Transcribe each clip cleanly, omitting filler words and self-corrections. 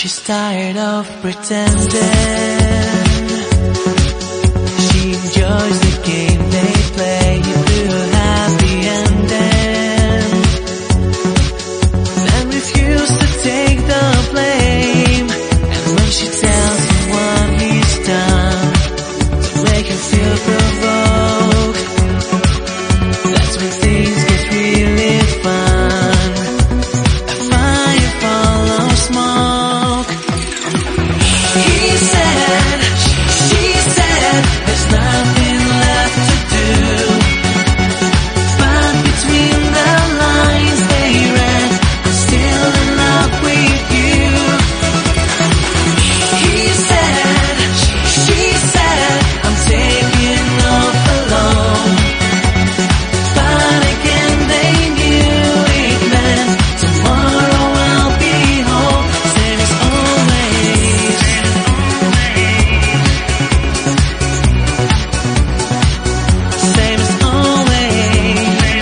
She's tired of pretending. She enjoys the game they play to a happy ending, then refuse to take the blame. And when she tells him what he's done to make him feel provoked, that's when things get really fun. A fire follows smoke. He said, she said, there's nothing left to do. But between the lines they read, I'm still in love with you. He said, she said, I'm taking off alone. But again they knew it meant tomorrow I'll be home. Same as always. Same as always.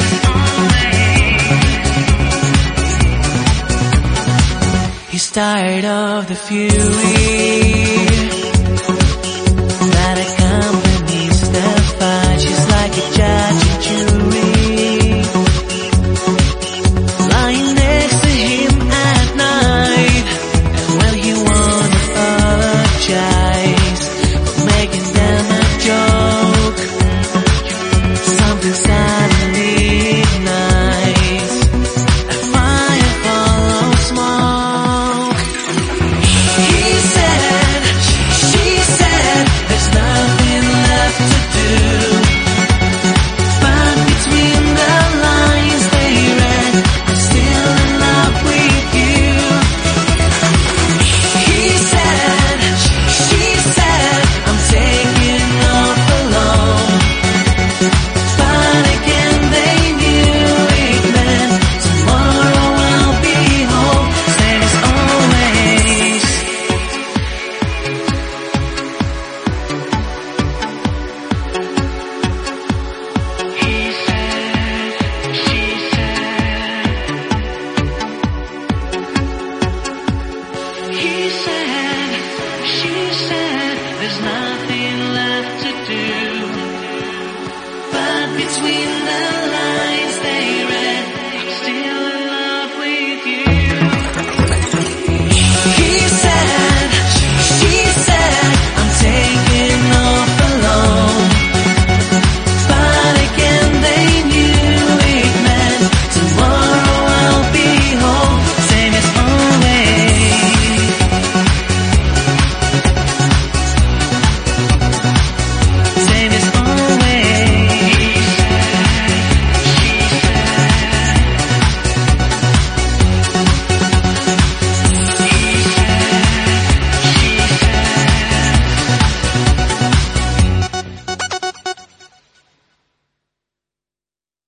He's tired of the fury that accompanies the fight. She's like a judge and jury, lying next to him at night. And when he won't apologize for making them a joke, something suddenly ignites. A fire follows smoke. He said, she said, there's nothing left to do. But between the lines they read, I'm still in love with you. He said, she said, I'm taking off alone. But again they knew it meant tomorrow I'll be home. Same as always. He said, she said. He said, she said, there's nothing left to do. But between